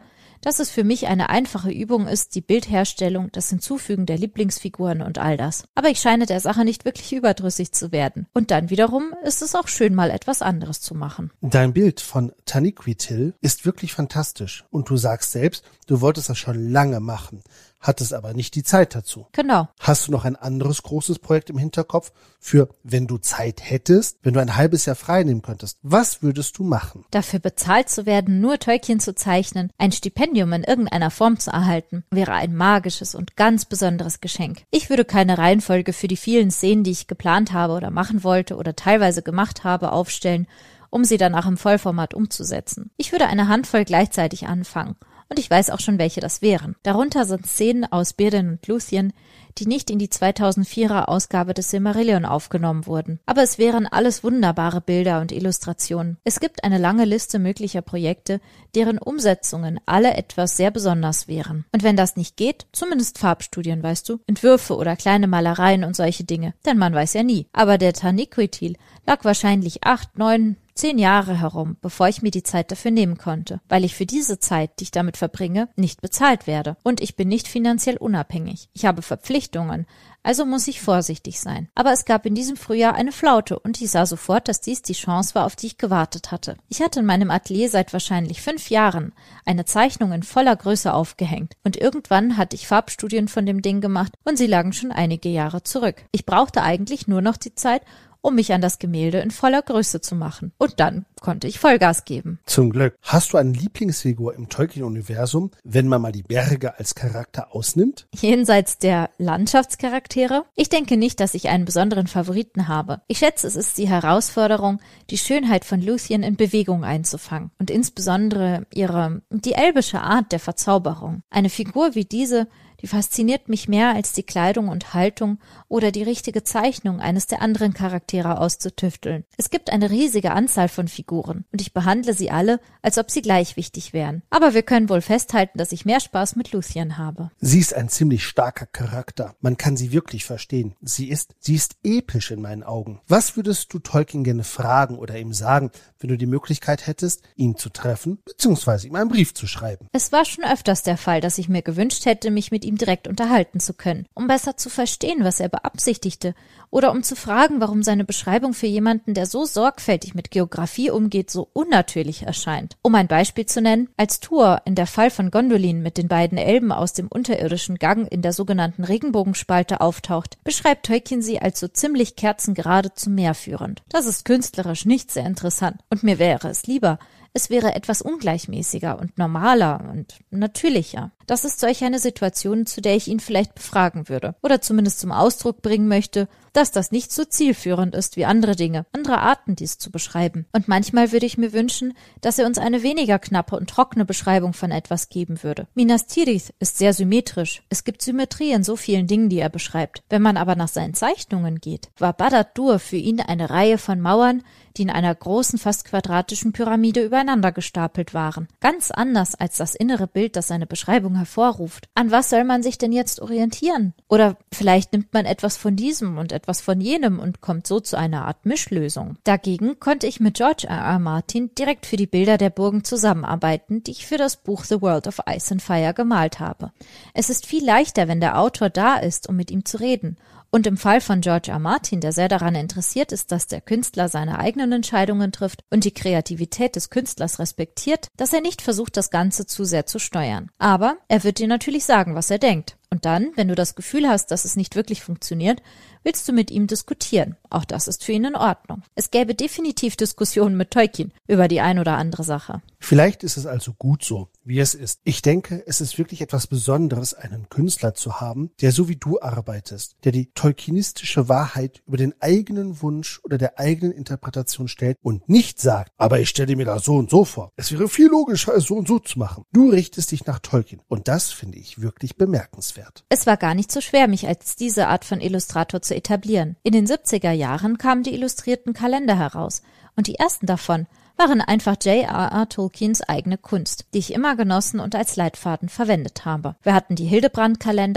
B: dass es für mich eine einfache Übung ist, die Bildherstellung, das Hinzufügen der Lieblingsfiguren und all das. Aber ich scheine der Sache nicht wirklich überdrüssig zu werden. Und dann wiederum ist es auch schön, mal etwas anderes zu machen.
E: Dein Bild von Taniquetil ist wirklich fantastisch. Und du sagst selbst, du wolltest das schon lange machen, hattest aber nicht die Zeit dazu.
B: Genau.
E: Hast du noch ein anderes großes Projekt im Hinterkopf für, wenn du Zeit hättest, wenn du ein halbes Jahr frei nehmen könntest? Was würdest du machen?
B: Dafür bezahlt zu werden, nur Tolkien zu zeichnen, ein Stipendium in irgendeiner Form zu erhalten, wäre ein magisches und ganz besonderes Geschenk. Ich würde keine Reihenfolge für die vielen Szenen, die ich geplant habe oder machen wollte oder teilweise gemacht habe, aufstellen, um sie danach im Vollformat umzusetzen. Ich würde eine Handvoll gleichzeitig anfangen. Und ich weiß auch schon, welche das wären. Darunter sind Szenen aus Beren und Luthien, die nicht in die zweitausendvierer Ausgabe des Silmarillion aufgenommen wurden. Aber es wären alles wunderbare Bilder und Illustrationen. Es gibt eine lange Liste möglicher Projekte, deren Umsetzungen alle etwas sehr besonders wären. Und wenn das nicht geht, zumindest Farbstudien, weißt du, Entwürfe oder kleine Malereien und solche Dinge, denn man weiß ja nie. Aber der Taniquetil lag wahrscheinlich acht, neun, zehn Jahre herum, bevor ich mir die Zeit dafür nehmen konnte, weil ich für diese Zeit, die ich damit verbringe, nicht bezahlt werde. Und ich bin nicht finanziell unabhängig. Ich habe Verpflichtungen, also muss ich vorsichtig sein. Aber es gab in diesem Frühjahr eine Flaute und ich sah sofort, dass dies die Chance war, auf die ich gewartet hatte. Ich hatte in meinem Atelier seit wahrscheinlich fünf Jahren eine Zeichnung in voller Größe aufgehängt und irgendwann hatte ich Farbstudien von dem Ding gemacht und sie lagen schon einige Jahre zurück. Ich brauchte eigentlich nur noch die Zeit, um mich an das Gemälde in voller Größe zu machen. Und dann konnte ich Vollgas geben.
E: Zum Glück. Hast du eine Lieblingsfigur im Tolkien-Universum, wenn man mal die Berge als Charakter ausnimmt?
B: Jenseits der Landschaftscharaktere? Ich denke nicht, dass ich einen besonderen Favoriten habe. Ich schätze, es ist die Herausforderung, die Schönheit von Luthien in Bewegung einzufangen. Und insbesondere ihre, die elbische Art der Verzauberung. Eine Figur wie diese, die fasziniert mich mehr als die Kleidung und Haltung oder die richtige Zeichnung eines der anderen Charaktere auszutüfteln. Es gibt eine riesige Anzahl von Figuren und ich behandle sie alle, als ob sie gleich wichtig wären. Aber wir können wohl festhalten, dass ich mehr Spaß mit Luthien habe.
E: Sie ist ein ziemlich starker Charakter. Man kann sie wirklich verstehen. Sie ist, sie ist episch in meinen Augen. Was würdest du Tolkien gerne fragen oder ihm sagen, wenn du die Möglichkeit hättest, ihn zu treffen, beziehungsweise ihm einen Brief zu schreiben?
B: Es war schon öfters der Fall, dass ich mir gewünscht hätte, mich mit ihm direkt unterhalten zu können, um besser zu verstehen, was er beabsichtigte, oder um zu fragen, warum seine Beschreibung für jemanden, der so sorgfältig mit Geografie umgeht, so unnatürlich erscheint. Um ein Beispiel zu nennen, als Tuor in der Fall von Gondolin mit den beiden Elben aus dem unterirdischen Gang in der sogenannten Regenbogenspalte auftaucht, beschreibt Tolkien sie als so ziemlich kerzengerade zum Meer führend. Das ist künstlerisch nicht sehr interessant und mir wäre es lieber, es wäre etwas ungleichmäßiger und normaler und natürlicher. Das ist solch eine Situation, zu der ich ihn vielleicht befragen würde oder zumindest zum Ausdruck bringen möchte, dass das nicht so zielführend ist wie andere Dinge, andere Arten, dies zu beschreiben. Und manchmal würde ich mir wünschen, dass er uns eine weniger knappe und trockene Beschreibung von etwas geben würde. Minas Tirith ist sehr symmetrisch. Es gibt Symmetrie in so vielen Dingen, die er beschreibt. Wenn man aber nach seinen Zeichnungen geht, war Barad-dûr für ihn eine Reihe von Mauern, die in einer großen, fast quadratischen Pyramide übereinander gestapelt waren. Ganz anders als das innere Bild, das seine Beschreibung hervorruft. An was soll man sich denn jetzt orientieren? Oder vielleicht nimmt man etwas von diesem und etwas von jenem und kommt so zu einer Art Mischlösung. Dagegen konnte ich mit George R. R. Martin direkt für die Bilder der Burgen zusammenarbeiten, die ich für das Buch The World of Ice and Fire gemalt habe. Es ist viel leichter, wenn der Autor da ist, um mit ihm zu reden. Und im Fall von George R. Martin, der sehr daran interessiert ist, dass der Künstler seine eigenen Entscheidungen trifft und die Kreativität des Künstlers respektiert, dass er nicht versucht, das Ganze zu sehr zu steuern. Aber er wird dir natürlich sagen, was er denkt. Und dann, wenn du das Gefühl hast, dass es nicht wirklich funktioniert, willst du mit ihm diskutieren. Auch das ist für ihn in Ordnung. Es gäbe definitiv Diskussionen mit Tolkien über die ein oder andere Sache.
E: Vielleicht ist es also gut so, wie es ist. Ich denke, es ist wirklich etwas Besonderes, einen Künstler zu haben, der so wie du arbeitest, der die tolkienistische Wahrheit über den eigenen Wunsch oder der eigenen Interpretation stellt und nicht sagt, aber ich stelle mir das so und so vor. Es wäre viel logischer, es so und so zu machen. Du richtest dich nach Tolkien und das finde ich wirklich bemerkenswert.
B: Es war gar nicht so schwer, mich als diese Art von Illustrator zu etablieren. In den siebziger Jahren kamen die illustrierten Kalender heraus und die ersten davon waren einfach J R R. Tolkiens eigene Kunst, die ich immer genossen und als Leitfaden verwendet habe. Wir hatten die Hildebrand-Kalender,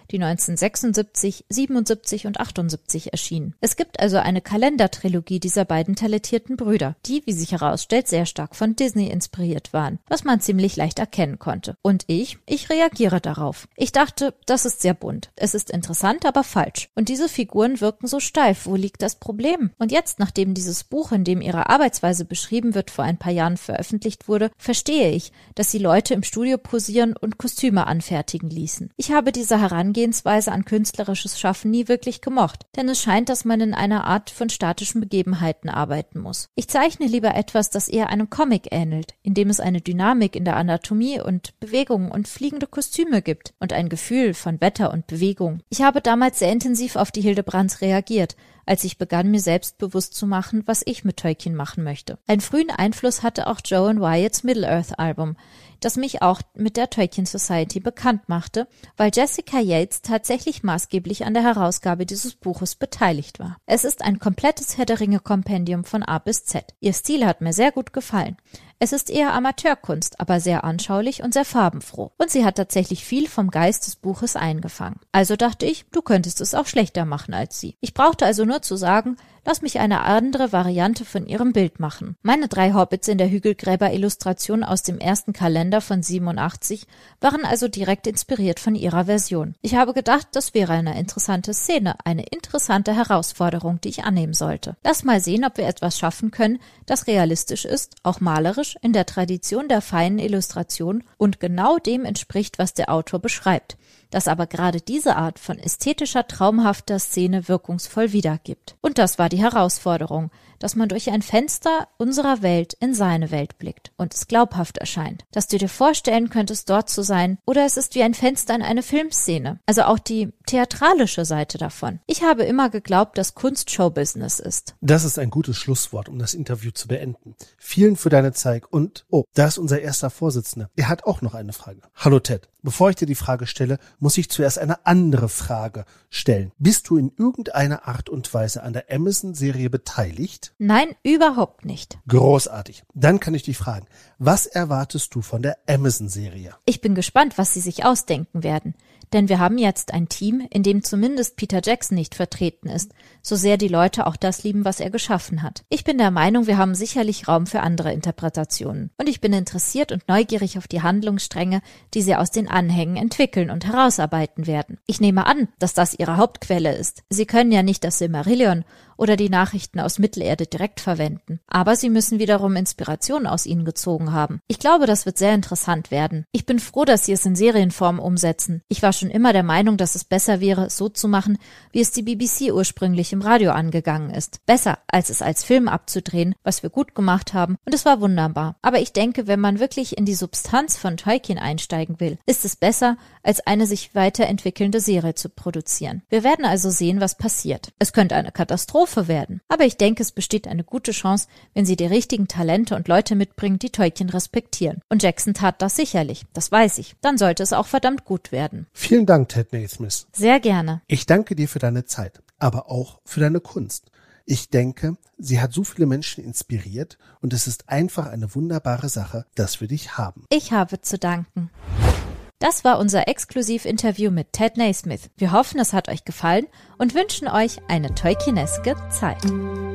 B: die neunzehnhundertsechsundsiebzig, siebenundsiebzig und achtundsiebzig erschienen. Es gibt also eine Kalendertrilogie dieser beiden talentierten Brüder, die, wie sich herausstellt, sehr stark von Disney inspiriert waren, was man ziemlich leicht erkennen konnte. Und ich, ich reagiere darauf. Ich dachte, das ist sehr bunt. Es ist interessant, aber falsch. Und diese Figuren wirken so steif. Wo liegt das Problem? Und jetzt, nachdem dieses Buch, in dem ihre Arbeitsweise beschrieben wird, vor ein paar Jahren veröffentlicht wurde, verstehe ich, dass sie Leute im Studio posieren und Kostüme anfertigen ließen. Ich habe diese Herangehensweise an künstlerisches Schaffen nie wirklich gemocht, denn es scheint, dass man in einer Art von statischen Begebenheiten arbeiten muss. Ich zeichne lieber etwas, das eher einem Comic ähnelt, in dem es eine Dynamik in der Anatomie und Bewegungen und fliegende Kostüme gibt und ein Gefühl von Wetter und Bewegung. Ich habe damals sehr intensiv auf die Hildebrands reagiert, als ich begann, mir selbst bewusst zu machen, was ich mit Tolkien machen möchte. Einen frühen Einfluss hatte auch Joan Wyatts Middle-earth-Album, das mich auch mit der Tolkien Society bekannt machte, weil Jessica Yates tatsächlich maßgeblich an der Herausgabe dieses Buches beteiligt war. Es ist ein komplettes Herr der Ringe-Kompendium von A bis Z. Ihr Stil hat mir sehr gut gefallen. Es ist eher Amateurkunst, aber sehr anschaulich und sehr farbenfroh. Und sie hat tatsächlich viel vom Geist des Buches eingefangen. Also dachte ich, du könntest es auch schlechter machen als sie. Ich brauchte also nur zu sagen, lass mich eine andere Variante von ihrem Bild machen. Meine drei Hobbits in der Hügelgräber-Illustration aus dem ersten Kalender von siebenundachtzig waren also direkt inspiriert von ihrer Version. Ich habe gedacht, das wäre eine interessante Szene, eine interessante Herausforderung, die ich annehmen sollte. Lass mal sehen, ob wir etwas schaffen können, das realistisch ist, auch malerisch, in der Tradition der feinen Illustration und genau dem entspricht, was der Autor beschreibt, das aber gerade diese Art von ästhetischer, traumhafter Szene wirkungsvoll wiedergibt. Und das war die Herausforderung, dass man durch ein Fenster unserer Welt in seine Welt blickt und es glaubhaft erscheint, dass du dir vorstellen könntest, dort zu sein, oder es ist wie ein Fenster in eine Filmszene, also auch die theatralische Seite davon. Ich habe immer geglaubt, dass Kunst Showbusiness ist.
E: Das ist ein gutes Schlusswort, um das Interview zu beenden. Vielen für deine Zeit und, oh, da ist unser erster Vorsitzender. Er hat auch noch eine Frage. Hallo Ted, bevor ich dir die Frage stelle, muss ich zuerst eine andere Frage stellen. Bist du in irgendeiner Art und Weise an der Amazon-Serie beteiligt?
B: Nein, überhaupt nicht.
E: Großartig. Dann kann ich dich fragen, was erwartest du von der Amazon-Serie?
B: Ich bin gespannt, was sie sich ausdenken werden. Denn wir haben jetzt ein Team, in dem zumindest Peter Jackson nicht vertreten ist, so sehr die Leute auch das lieben, was er geschaffen hat. Ich bin der Meinung, wir haben sicherlich Raum für andere Interpretationen. Und ich bin interessiert und neugierig auf die Handlungsstränge, die sie aus den Anhängen entwickeln und herausarbeiten werden. Ich nehme an, dass das ihre Hauptquelle ist. Sie können ja nicht das Silmarillion oder die Nachrichten aus Mittelerde direkt verwenden. Aber sie müssen wiederum Inspiration aus ihnen gezogen haben. Ich glaube, das wird sehr interessant werden. Ich bin froh, dass sie es in Serienform umsetzen. Ich war schon immer der Meinung, dass es besser wäre, es so zu machen, wie es die B B C ursprünglich im Radio angegangen ist. Besser, als es als Film abzudrehen, was wir gut gemacht haben, und es war wunderbar. Aber ich denke, wenn man wirklich in die Substanz von Tolkien einsteigen will, ist es besser, als eine sich weiterentwickelnde Serie zu produzieren. Wir werden also sehen, was passiert. Es könnte eine Katastrophe werden, aber ich denke, es besteht eine gute Chance, wenn sie die richtigen Talente und Leute mitbringen, die Tolkien respektieren. Und Jackson tat das sicherlich, das weiß ich. Dann sollte es auch verdammt gut werden.
E: Vielen Dank, Ted Naismith.
B: Sehr gerne.
E: Ich danke dir für deine Zeit, aber auch für deine Kunst. Ich denke, sie hat so viele Menschen inspiriert und es ist einfach eine wunderbare Sache, dass wir dich haben.
B: Ich habe zu danken. Das war unser Exklusiv-Interview mit Ted Naismith. Wir hoffen, es hat euch gefallen und wünschen euch eine tolkieneske Zeit.